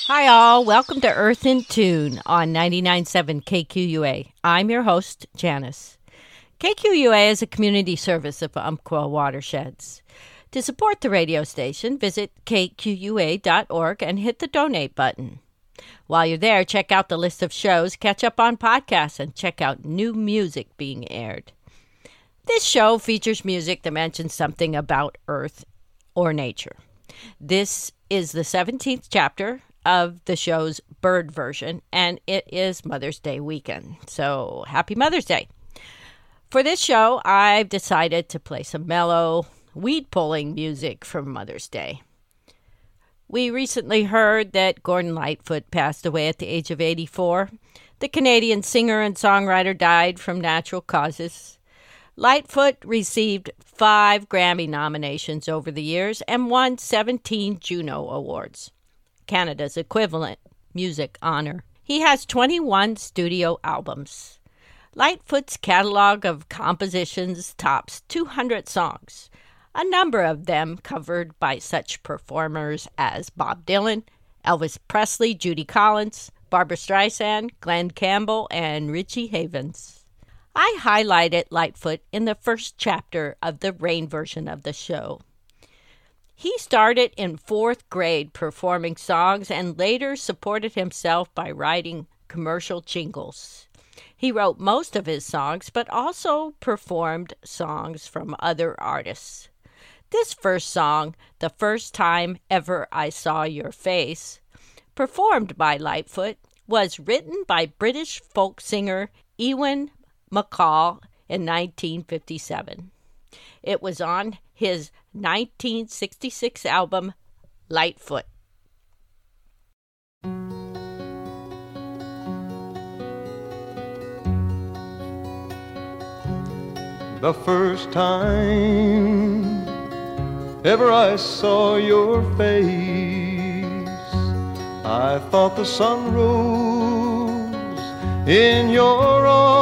Hi, all. Welcome to Earth in Tune on 99.7 KQUA. I'm your host, Janice. KQUA is a community service of Umpqua Watersheds. To support the radio station, visit kqua.org and hit the donate button. While you're there, check out the list of shows, catch up on podcasts, and check out new music being aired. This show features music that mentions something about Earth or nature. This is the 17th chapter of the show's bird version, and it is Mother's Day weekend. So happy Mother's Day. For this show, I've decided to play some mellow, weed-pulling music from Mother's Day. We recently heard that Gordon Lightfoot passed away at the age of 84. The Canadian singer and songwriter died from natural causes. Lightfoot received 5 Grammy nominations over the years and won 17 Juno Awards, Canada's equivalent music honor. He has 21 studio albums. Lightfoot's catalog of compositions tops 200 songs, a number of them covered by such performers as Bob Dylan, Elvis Presley, Judy Collins, Barbra Streisand, Glenn Campbell, and Richie Havens. I highlighted Lightfoot in the first chapter of the rain version of the show. He started in 4th grade performing songs and later supported himself by writing commercial jingles. He wrote most of his songs, but also performed songs from other artists. This first song, The First Time Ever I Saw Your Face, performed by Lightfoot, was written by British folk singer Ewan MacColl in 1957. It was on his 1966 album, Lightfoot. The first time ever I saw your face, I thought the sun rose in your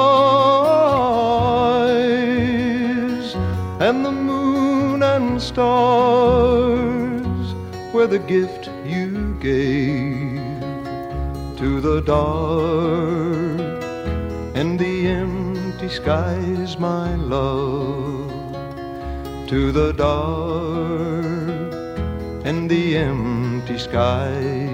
eyes, and the moon and stars were the gift you gave to the dark and the empty skies, my love, to the dark and the empty skies.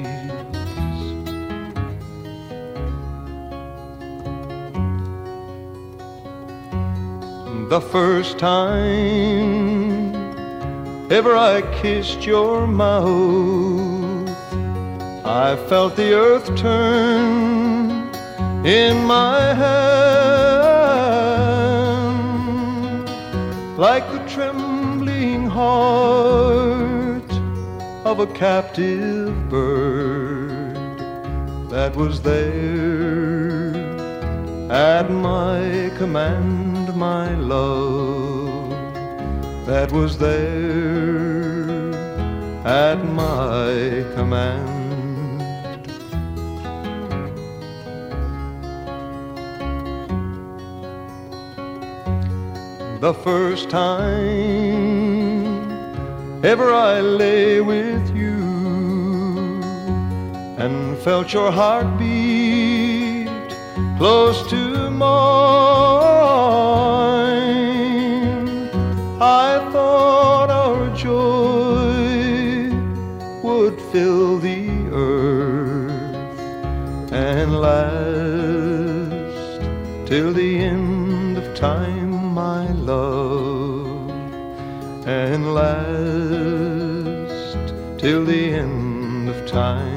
The first time ever I kissed your mouth, I felt the earth turn in my hand, like the trembling heart of a captive bird that was there at my command, my love, that was there at my command. The first time ever I lay with you and felt your heartbeat close to mine, I thought our joy would fill the earth and last till the end of time, my love, and last till the end of time.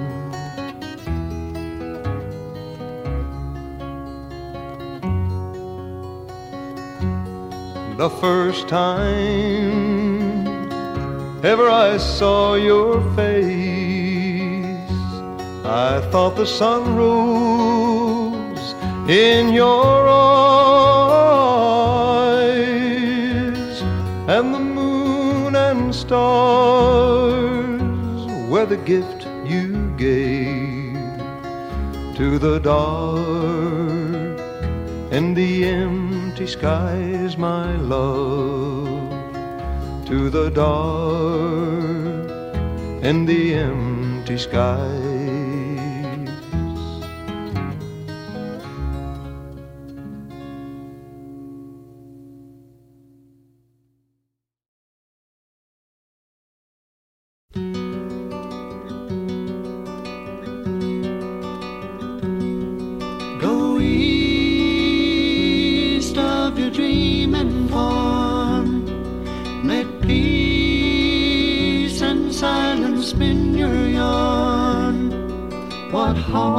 The first time ever I saw your face, I thought the sun rose in your eyes, and the moon and stars were the gift you gave to the dark and the empty skies, my love, to the dark and the empty skies. Go east of your dream and farm, let peace and silence spin your yarn. What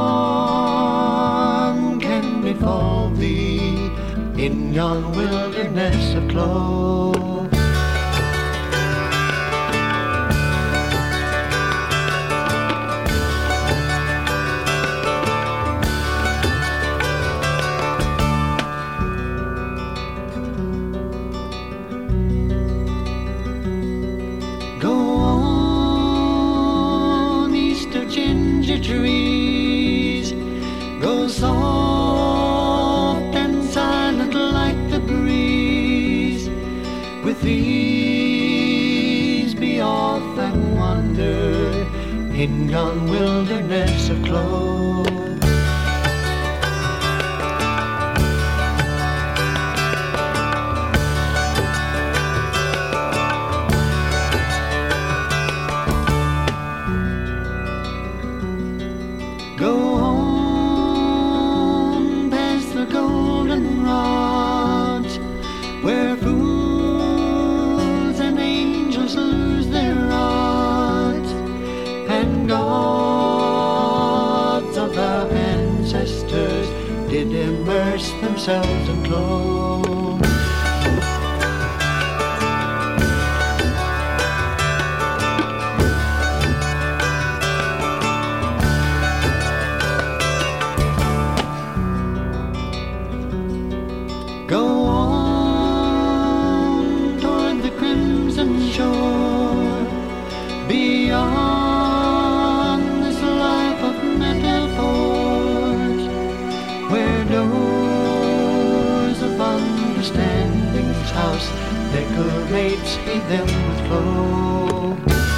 harm can befall thee in yon wilderness of clove? Trees go soft and silent like the breeze. With these be off and wander in yon wilderness of clove. Go on past the golden rods, where fools and angels lose their rods, and gods of our ancestors did immerse themselves in clove. Go on toward the crimson shore, beyond this life of metaphors, where doors of understanding's house decorates them with clove.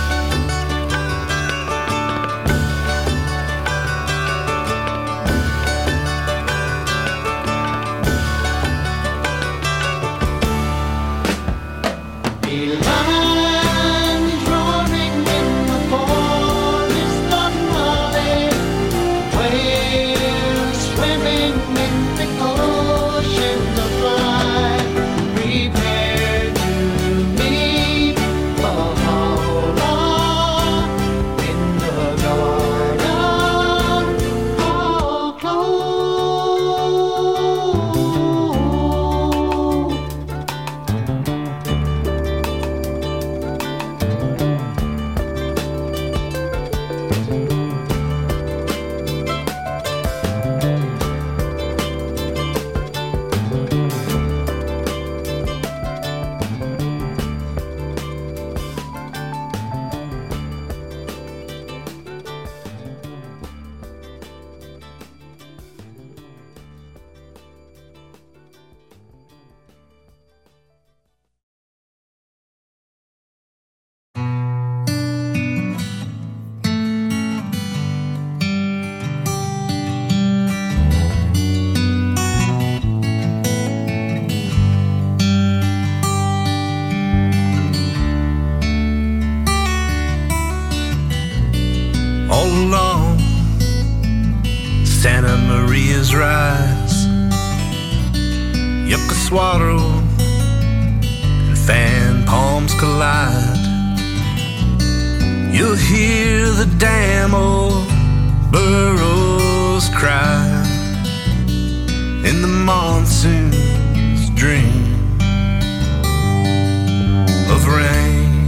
Along Santa Maria's rise, Yucca Swaddle and fan palms collide. You'll hear the damn old burros cry in the monsoon's dream of rain,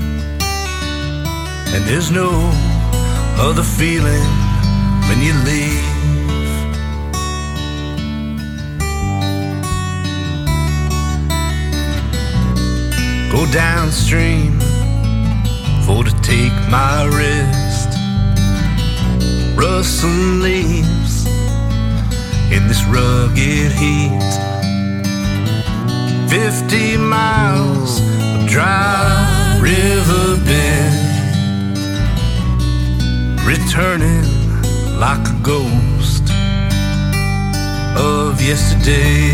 and there's no other feeling when you leave. Go downstream for to take my rest, rustling leaves in this rugged heat. 50 miles of dry riverbed returning like a ghost of yesterday.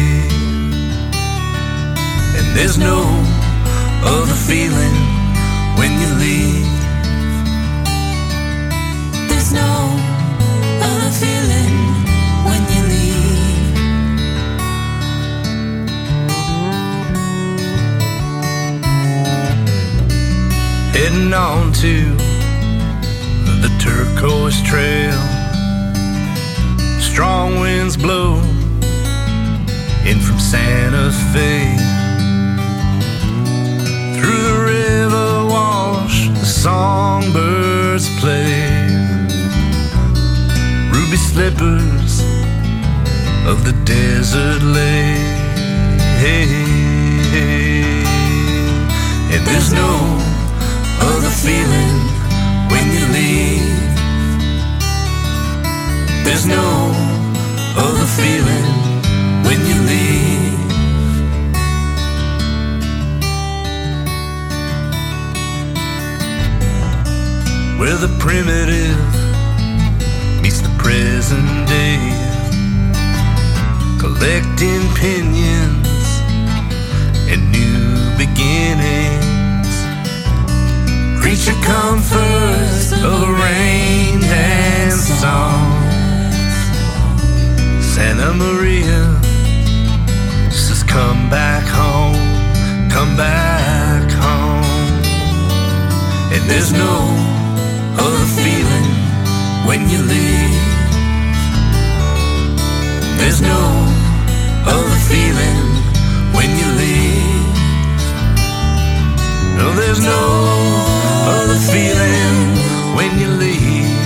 And there's no other feeling when you leave. There's no other feeling when you leave. Heading on to the turquoise trail. Strong winds blow in from Santa Fe. Through the river wash, the songbirds play. Ruby slippers of the desert lay. And there's no other feeling when you leave. There's no other feeling when you leave. Where the primitive meets the present day, collecting opinions and new beginnings. Creature comforts of rain and song. Santa Maria says, come back home, come back home. And there's no other feeling when you leave. There's no other feeling when you leave. No, there's no other feeling when you leave.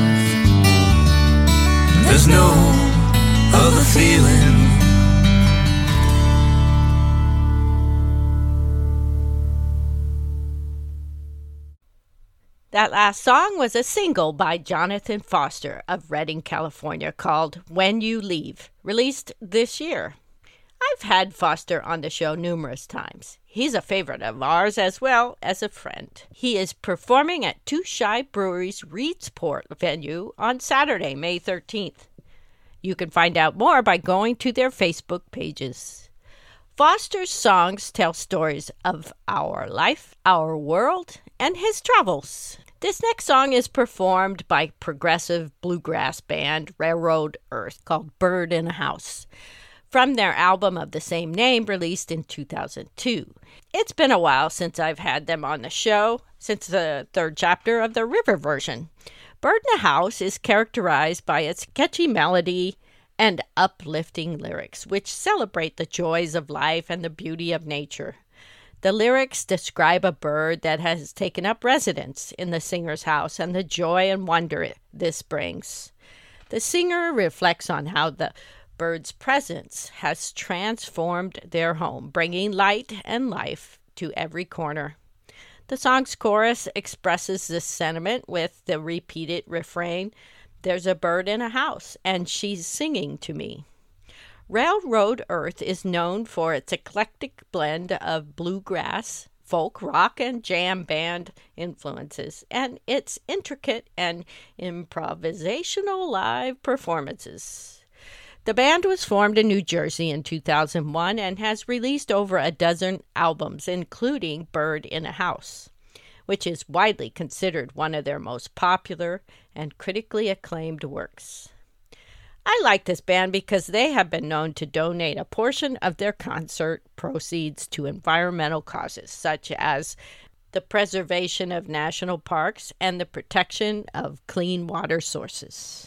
There's no other feeling. That last song was a single by Jonathan Foster of Redding, California, called When You Leave, released this year. I've had Foster on the show numerous times. He's a favorite of ours as well as a friend. He is performing at Too Shy Brewery's Reedsport venue on Saturday, May 13th. You can find out more by going to their Facebook pages. Foster's songs tell stories of our life, our world, and his travels. This next song is performed by progressive bluegrass band Railroad Earth, called Bird in a House, from their album of the same name released in 2002. It's been a while since I've had them on the show, since the third chapter of the River version. Bird in a House is characterized by its catchy melody and uplifting lyrics, which celebrate the joys of life and the beauty of nature. The lyrics describe a bird that has taken up residence in the singer's house and the joy and wonder this brings. The singer reflects on how the bird's presence has transformed their home, bringing light and life to every corner. The song's chorus expresses this sentiment with the repeated refrain, "There's a bird in a house, and she's singing to me." Railroad Earth is known for its eclectic blend of bluegrass, folk, rock, and jam band influences, and its intricate and improvisational live performances. The band was formed in New Jersey in 2001 and has released over a dozen albums, including Bird in a House, which is widely considered one of their most popular and critically acclaimed works. I like this band because they have been known to donate a portion of their concert proceeds to environmental causes, such as the preservation of national parks and the protection of clean water sources.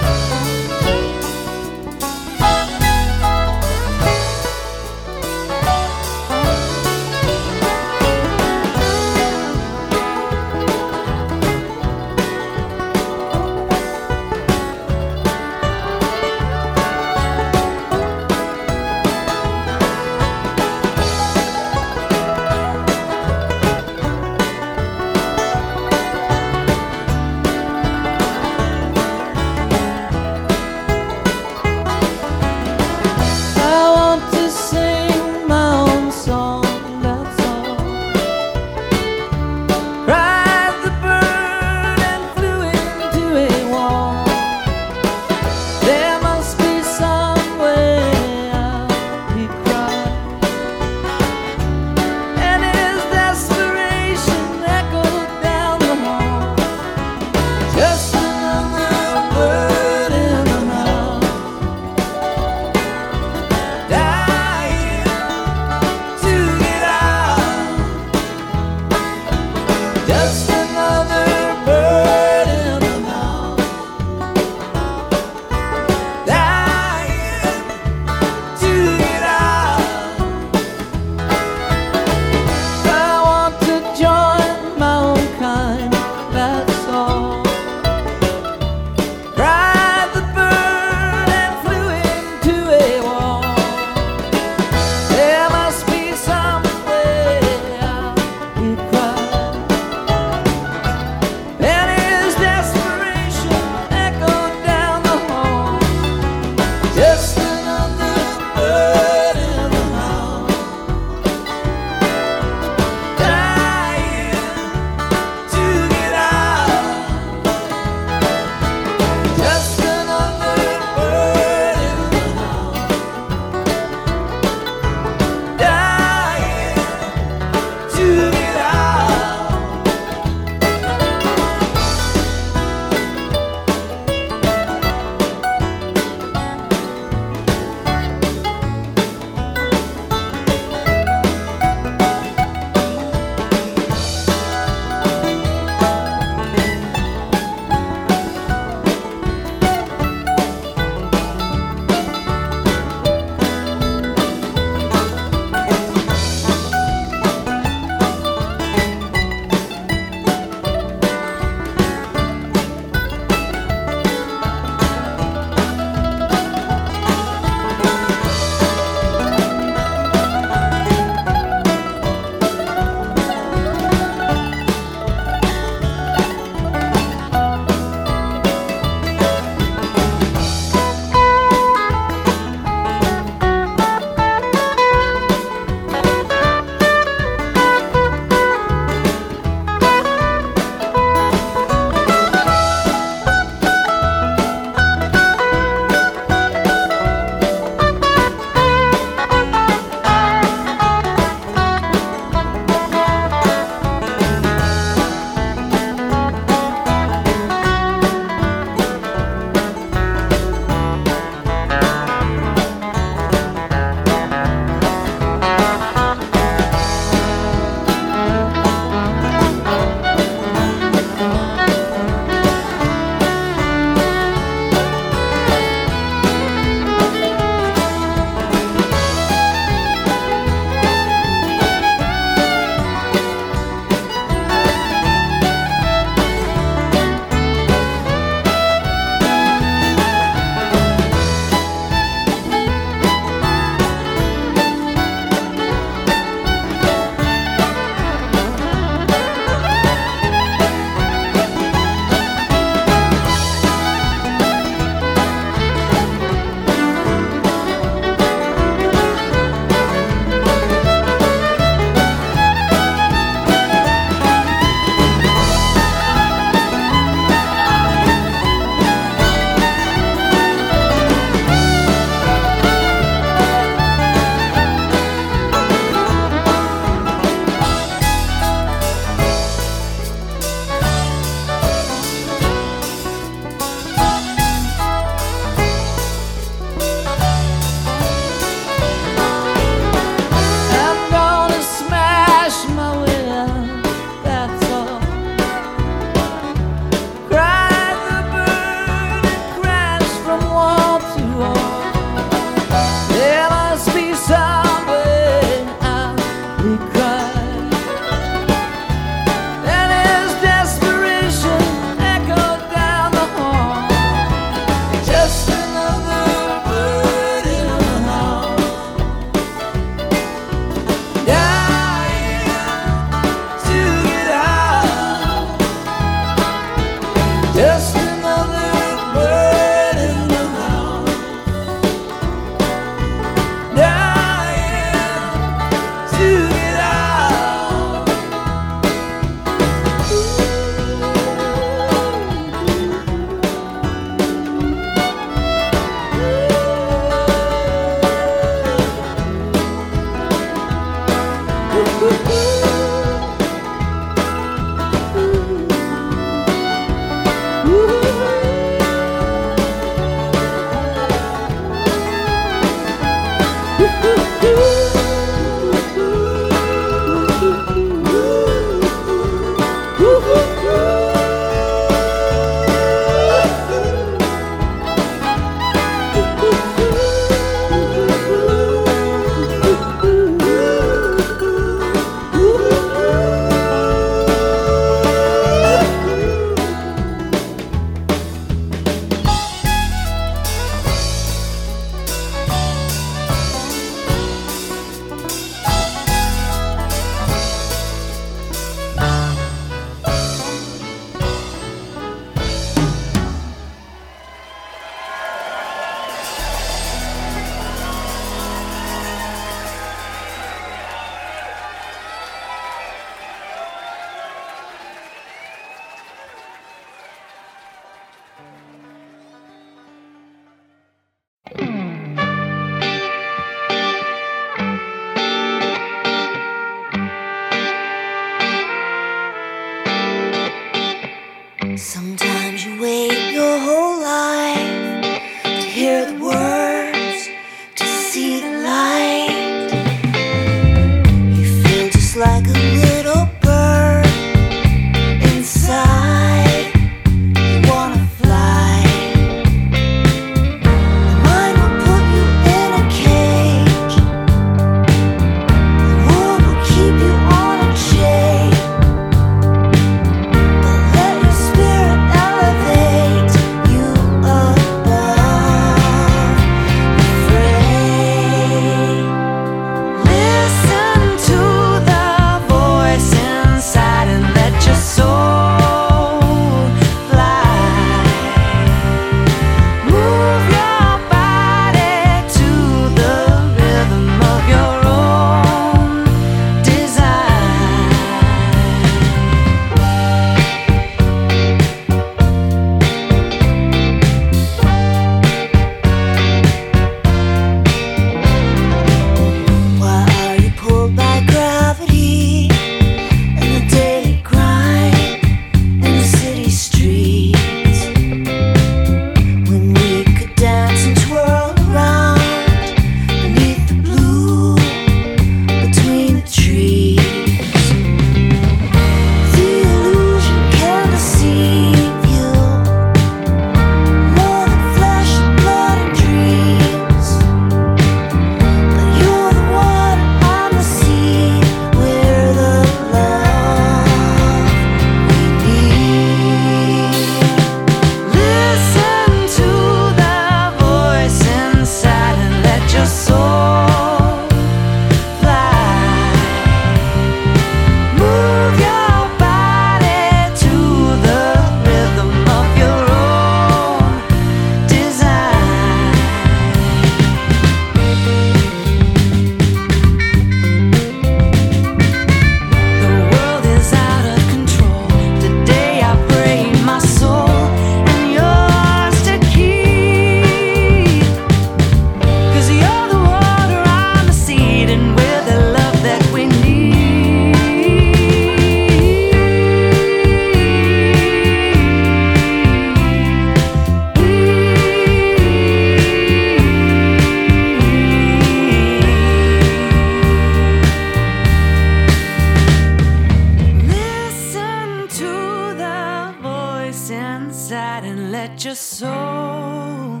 soul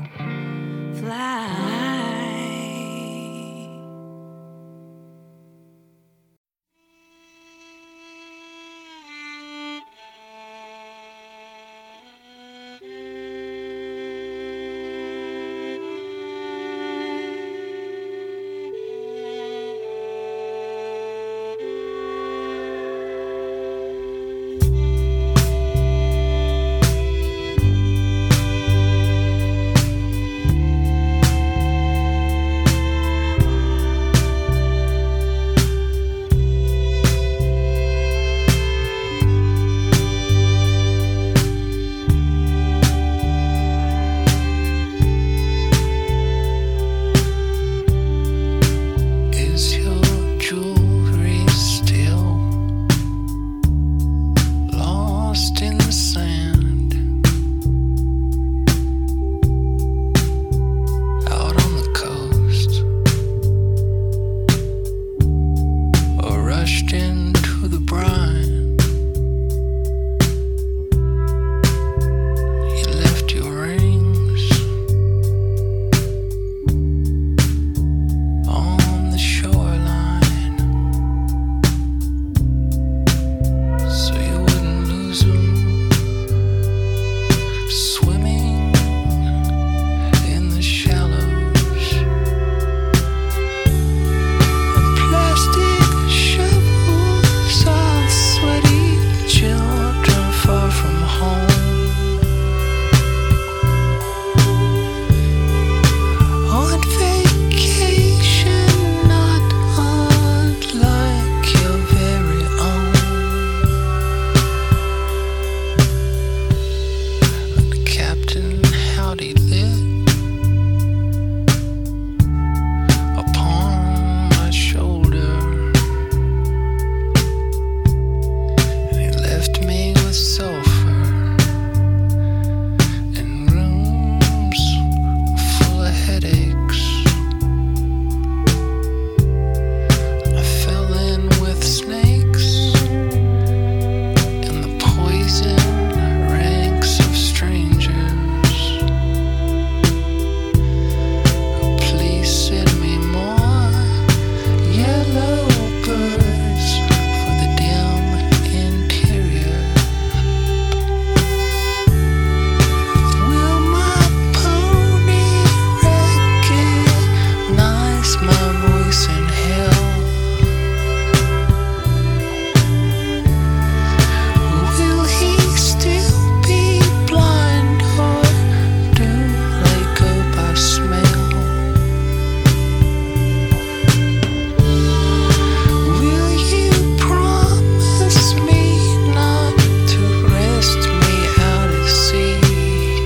fly.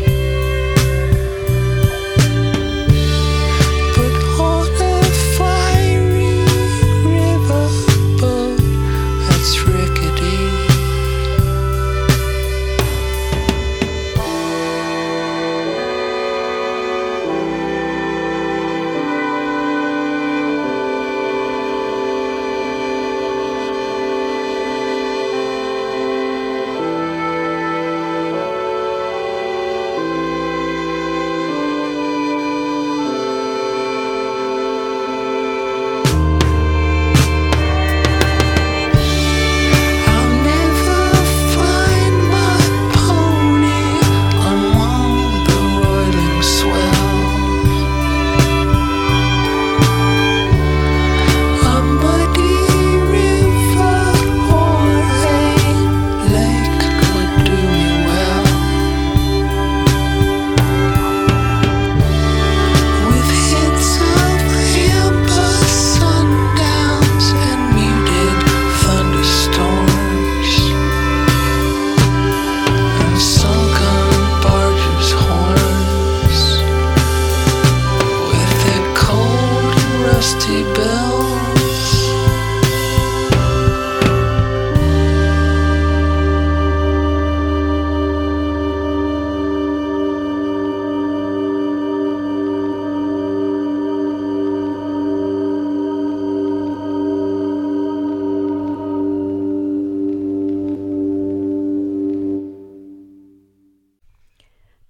But on a fire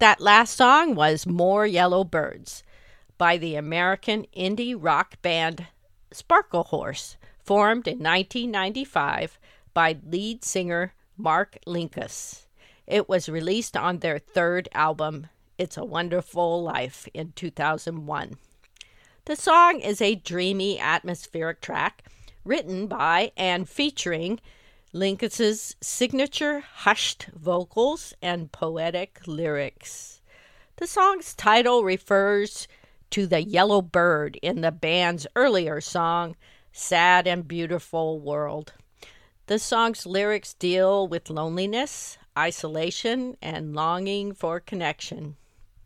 That last song was More Yellow Birds by the American indie rock band Sparklehorse, formed in 1995 by lead singer Mark Linkous. It was released on their third album, It's a Wonderful Life, in 2001. The song is a dreamy, atmospheric track written by and featuring Linkous's signature hushed vocals and poetic lyrics. The song's title refers to the yellow bird in the band's earlier song, Sad and Beautiful World. The song's lyrics deal with loneliness, isolation, and longing for connection.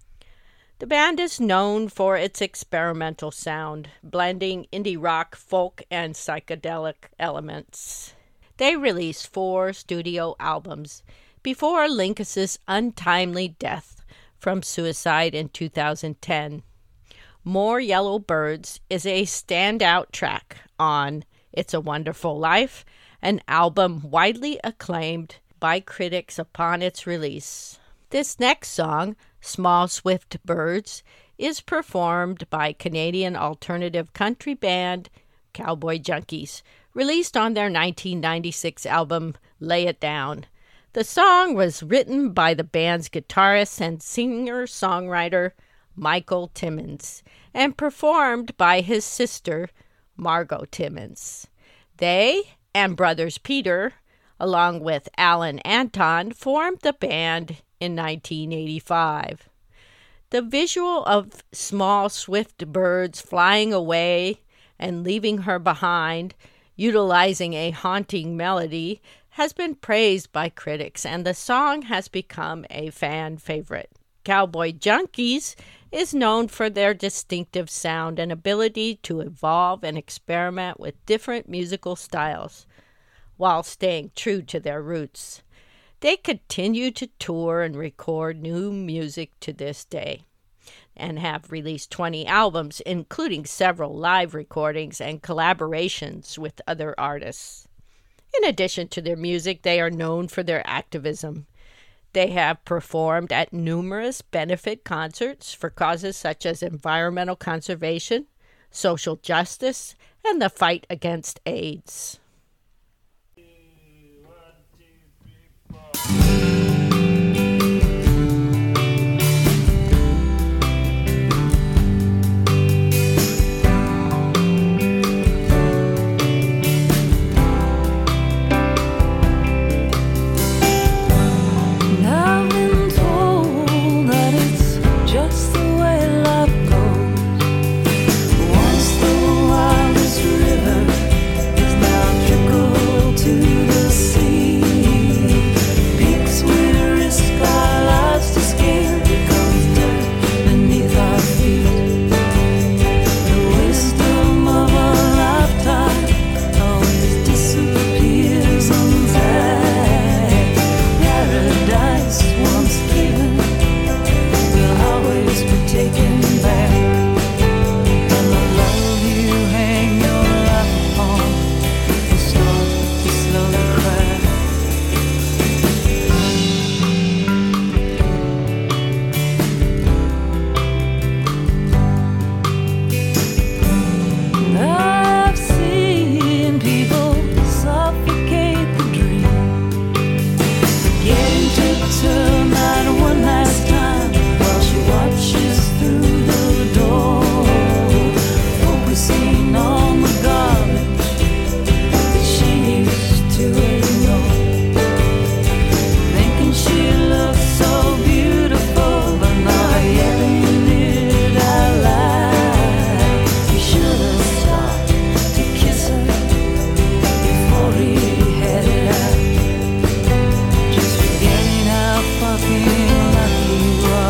The band is known for its experimental sound, blending indie rock, folk, and psychedelic elements. They released 4 studio albums before Linkous's untimely death from suicide in 2010. More Yellow Birds is a standout track on It's a Wonderful Life, an album widely acclaimed by critics upon its release. This next song, Small Swift Birds, is performed by Canadian alternative country band Cowboy Junkies, released on their 1996 album Lay It Down. The song was written by the band's guitarist and singer-songwriter Michael Timmins and performed by his sister Margot Timmins. They and brothers Peter, along with Alan Anton, formed the band in 1985. The visual of small swift birds flying away and leaving her behind, utilizing a haunting melody, has been praised by critics, and the song has become a fan favorite. Cowboy Junkies is known for their distinctive sound and ability to evolve and experiment with different musical styles while staying true to their roots. They continue to tour and record new music to this day and have released 20 albums, including several live recordings and collaborations with other artists. In addition to their music, they are known for their activism. They have performed at numerous benefit concerts for causes such as environmental conservation, social justice, and the fight against AIDS.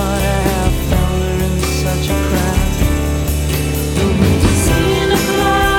Seen a cloud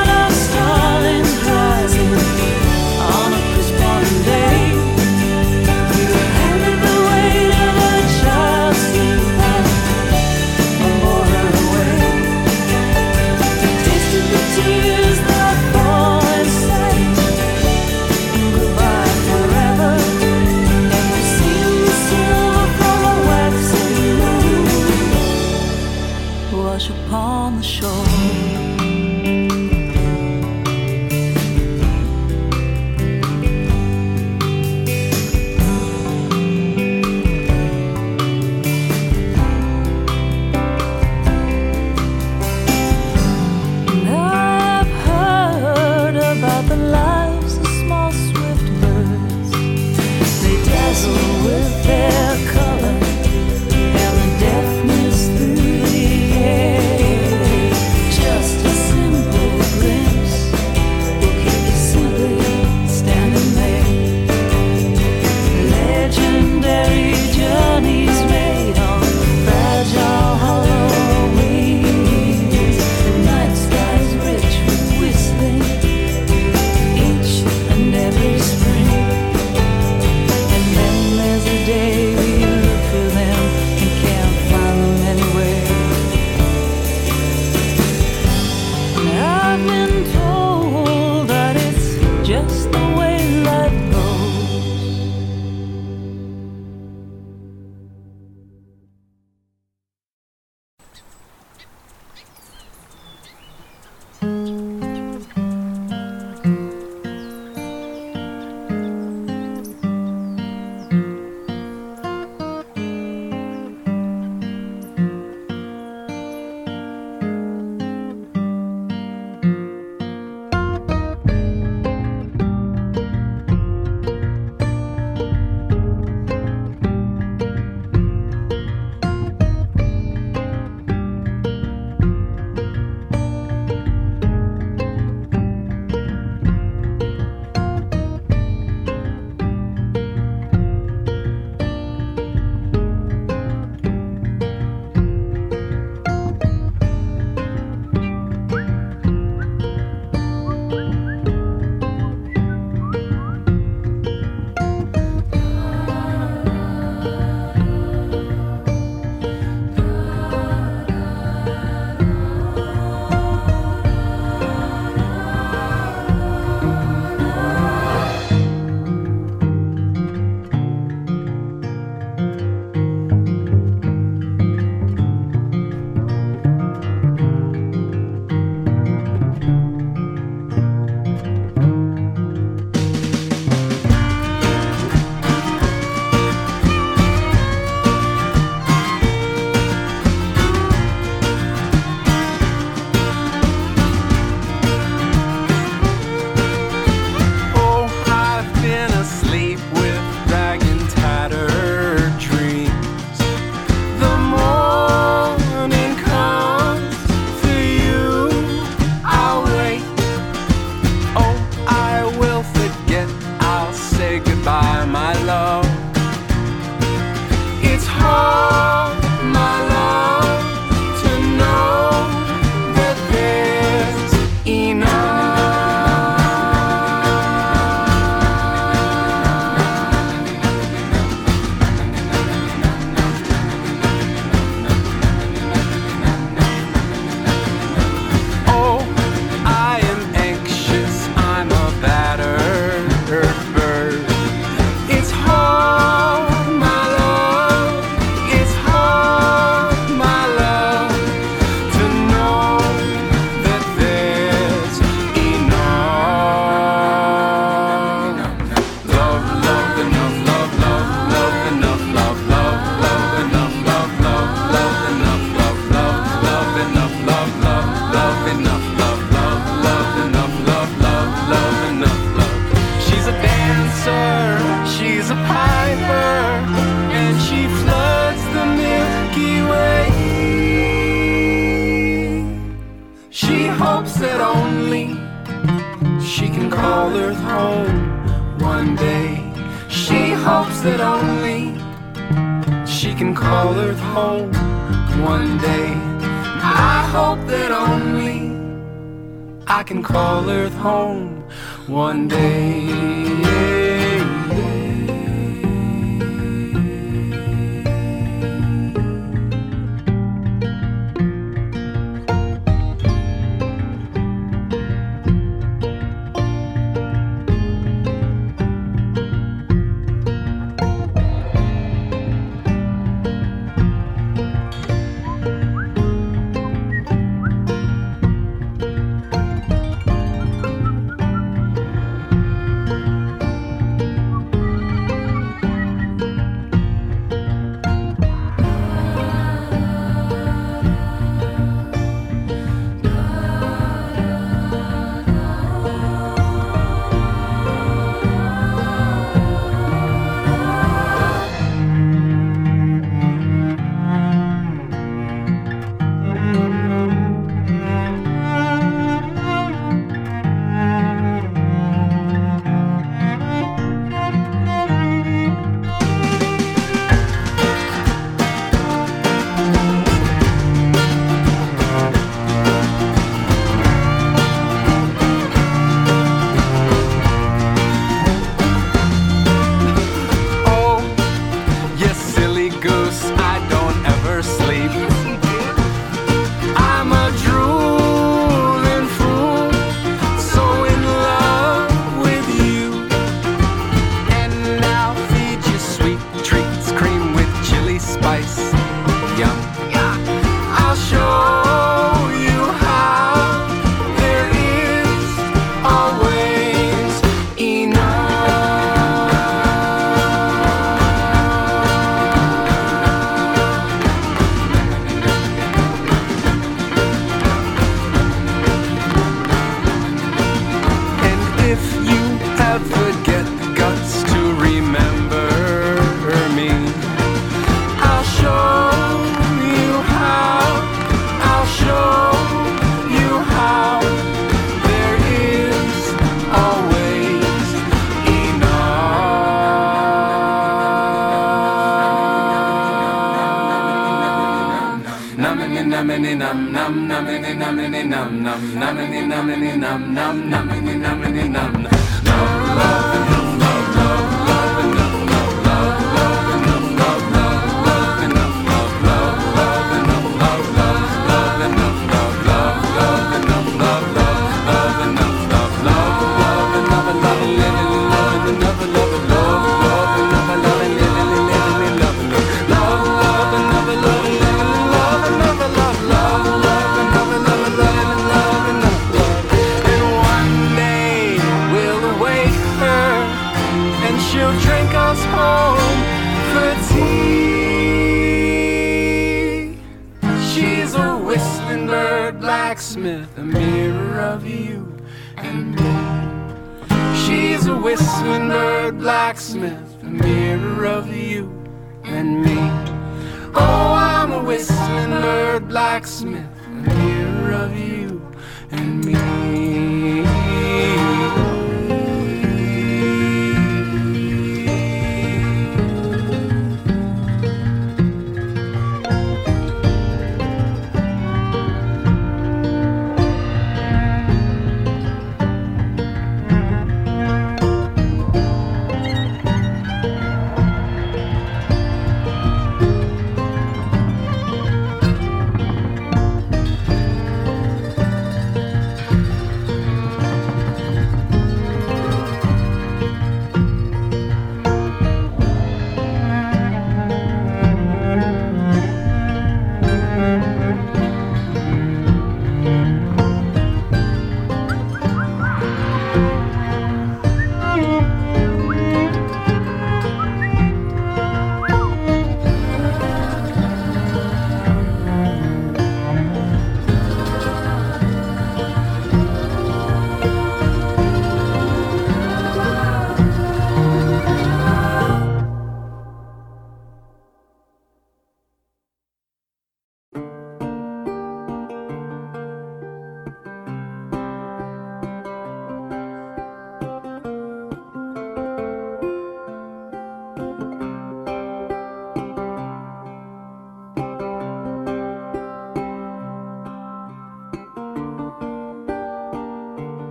she can call Earth home one day. She hopes that only she can call Earth home one day. I hope that only I can call Earth home one day. A mirror of you and me. She's a whistling bird blacksmith, a mirror of you and me. Oh, I'm a whistling bird blacksmith, a mirror of you and me.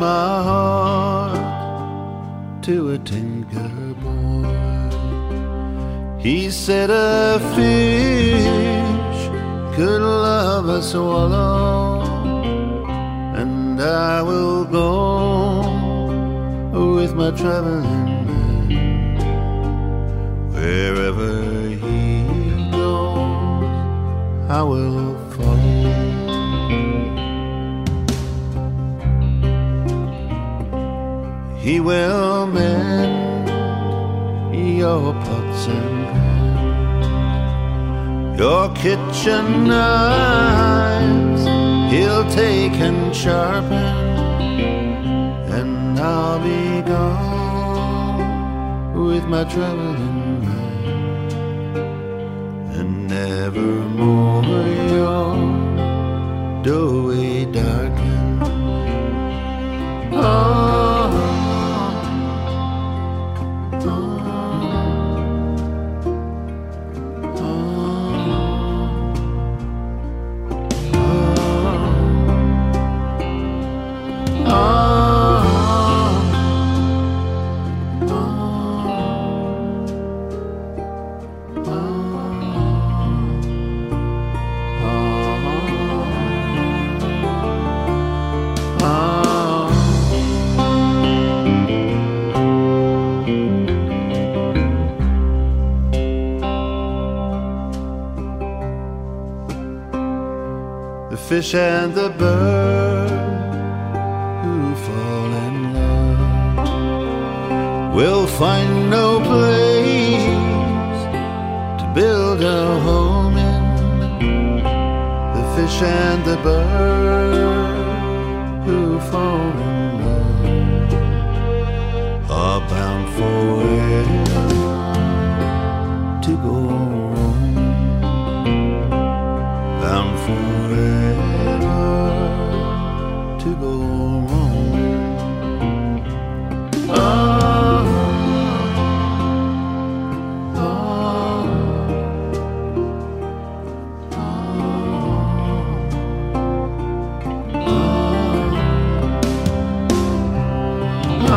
my heart to a tinker boy. He said a fish could love a swallow, and I will go with my traveling man. Wherever he goes, I will follow. He will mend your pots and pans, your kitchen knives he'll take and sharpen, and I'll be gone with my traveling man, and nevermore your doorway darken. Oh, the fish and the bird who fall in love will find no place to build a home in. The fish and the bird who fall in love are bound forever to go home, bound forever to go wrong. Oh, oh, oh, oh,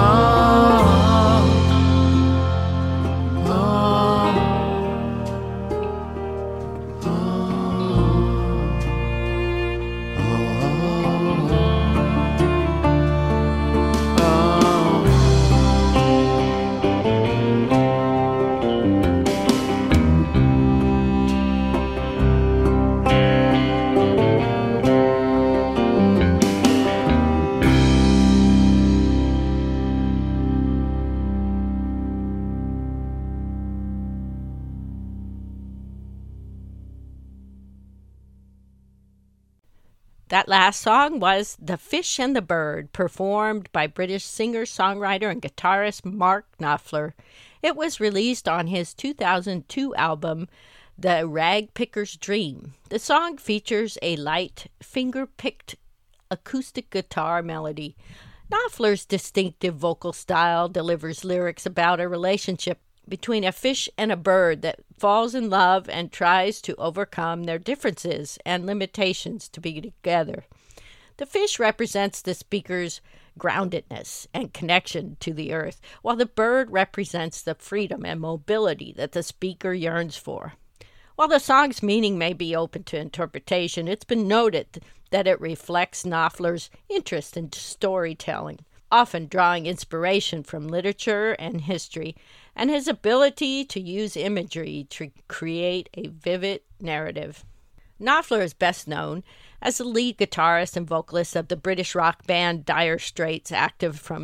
That last song was The Fish and the Bird, performed by British singer, songwriter, and guitarist Mark Knopfler. It was released on his 2002 album, The Ragpicker's Dream. The song features a light, finger-picked acoustic guitar melody. Knopfler's distinctive vocal style delivers lyrics about a relationship between a fish and a bird that falls in love and tries to overcome their differences and limitations to be together. The fish represents the speaker's groundedness and connection to the earth, while the bird represents the freedom and mobility that the speaker yearns for. While the song's meaning may be open to interpretation, it's been noted that it reflects Knopfler's interest in storytelling, often drawing inspiration from literature and history, and his ability to use imagery to create a vivid narrative. Knopfler is best known as the lead guitarist and vocalist of the British rock band Dire Straits, active from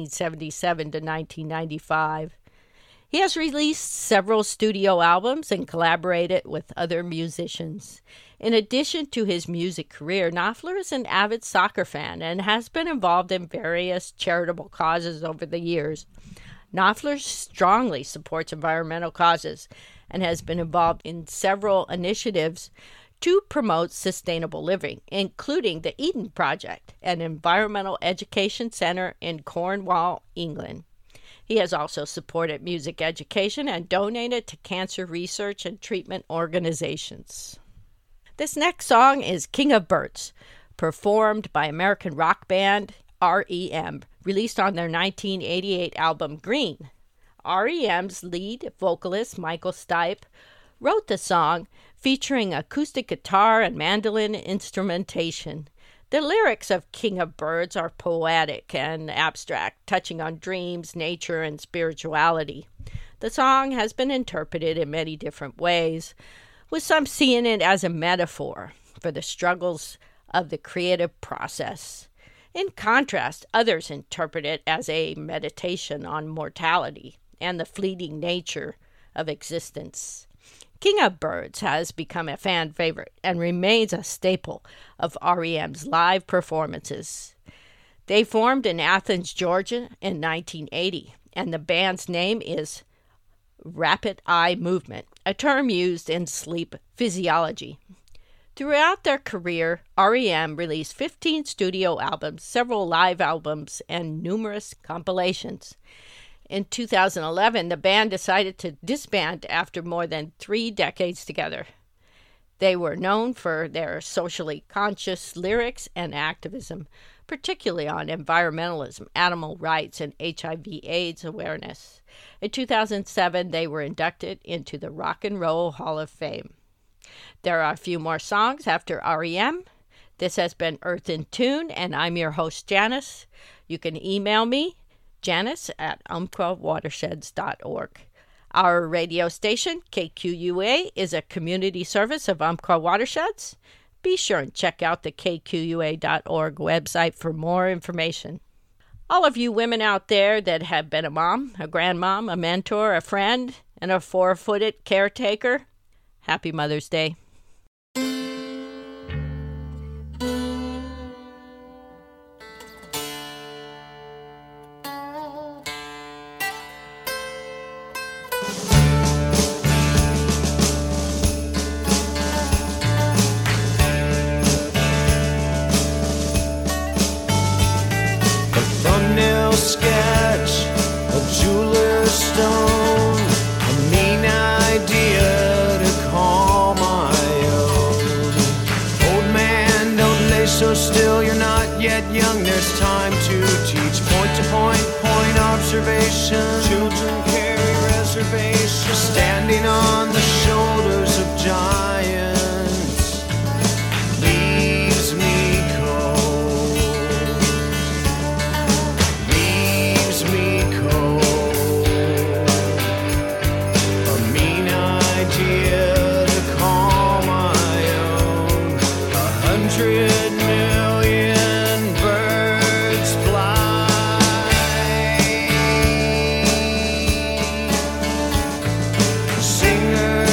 1977 to 1995. He has released several studio albums and collaborated with other musicians. In addition to his music career, Knopfler is an avid soccer fan and has been involved in various charitable causes over the years. Knopfler strongly supports environmental causes and has been involved in several initiatives to promote sustainable living, including the Eden Project, an environmental education center in Cornwall, England. He has also supported music education and donated to cancer research and treatment organizations. This next song is King of Birds, performed by American rock band REM, released on their 1988 album Green. REM's lead vocalist, Michael Stipe, wrote the song featuring acoustic guitar and mandolin instrumentation. The lyrics of King of Birds are poetic and abstract, touching on dreams, nature, and spirituality. The song has been interpreted in many different ways, with some seeing it as a metaphor for the struggles of the creative process. In contrast, others interpret it as a meditation on mortality and the fleeting nature of existence. King of Birds has become a fan favorite and remains a staple of REM's live performances. They formed in Athens, Georgia in 1980, and the band's name is Rapid Eye Movement, a term used in sleep physiology. Throughout their career, REM released 15 studio albums, several live albums, and numerous compilations. In 2011, the band decided to disband after more than 3 decades together. They were known for their socially conscious lyrics and activism, particularly on environmentalism, animal rights, and HIV/AIDS awareness. In 2007, they were inducted into the Rock and Roll Hall of Fame. There are a few more songs after REM. This has been Earth in Tune, and I'm your host, Janice. You can email me, janice@umpquawatersheds.org. Our radio station, KQUA, is a community service of Umpqua Watersheds. Be sure and check out the kqua.org website for more information. All of you women out there that have been a mom, a grandmom, a mentor, a friend, and a 4-footed caretaker, happy Mother's Day. Sketch of jeweler's stone, a mean idea to call my own. Old man, don't lay so still, you're not yet young, there's time to teach. Point to point, point observation. Children carry reservation. Standing on the shoulders of giants leaves me cold. Leaves me cold. A mean idea to call my own. 100 million birds fly. Singers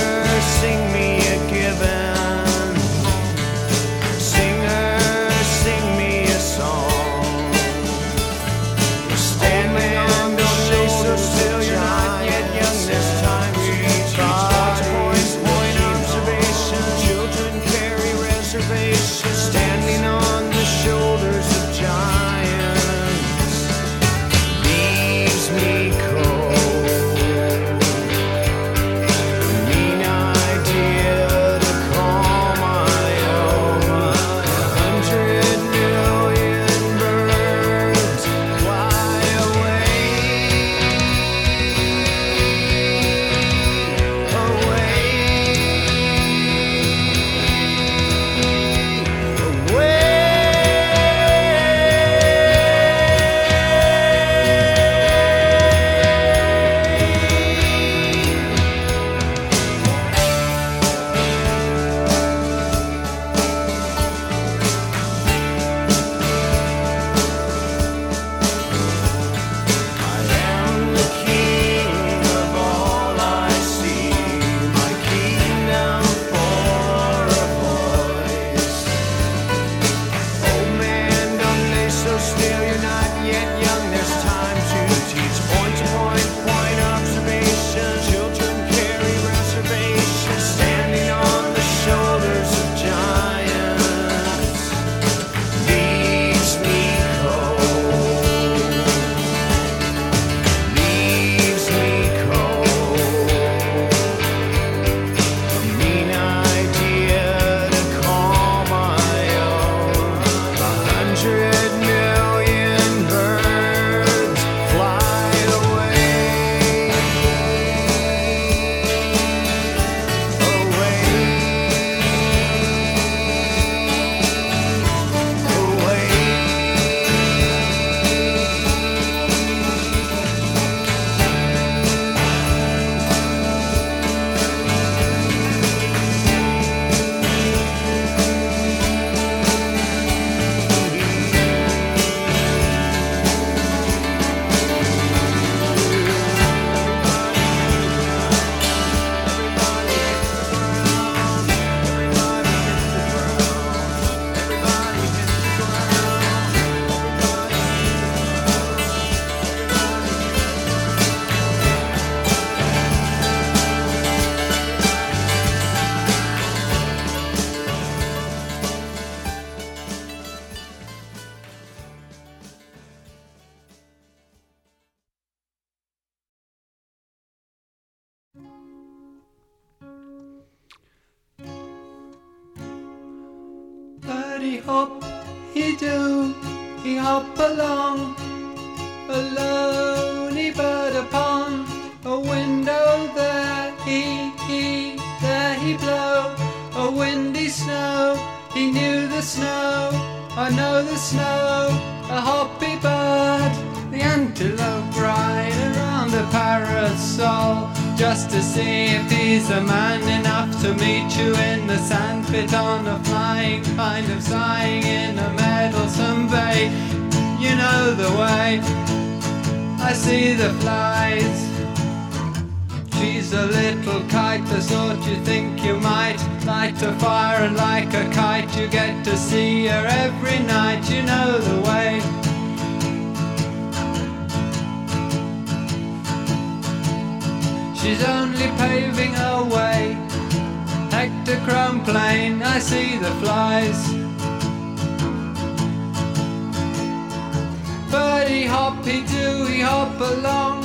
Birdie hop, he do, he hop along, a lonely bird upon a window. There he blow, a windy snow. He knew the snow, I know the snow, a hoppy bird. The antelope ride around the parasol, just to see if he's a man enough to meet you in the sandpit on a flying, kind of sighing in a meddlesome bay. You know the way, I see the flies. She's a little kite, the sort you think you might light a fire, and like a kite you get to see her every night. You know the way. She's only paving her way, hectochrome plain, I see the flies. Birdie hop, he do, he hop along,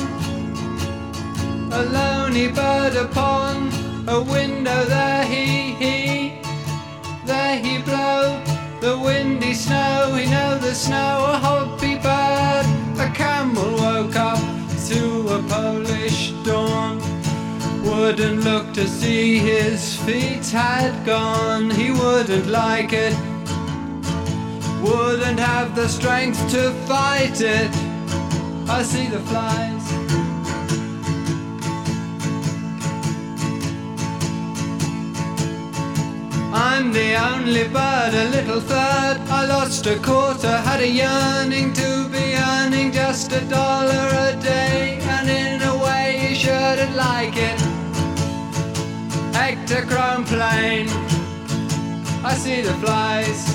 a lonely bird upon a window. There he blow, the windy snow. He know the snow, a hoppy bird. A camel woke up to a Polish dawn, wouldn't look to see his feet had gone. He wouldn't like it, wouldn't have the strength to fight it. I see the flies. I'm the only bird, a little third. I lost a quarter, had a yearning to be earning just $1 a day, and in a way you shouldn't like it. Hectochrome plain, I see the flies.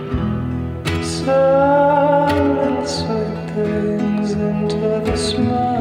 Silence with things into the smile.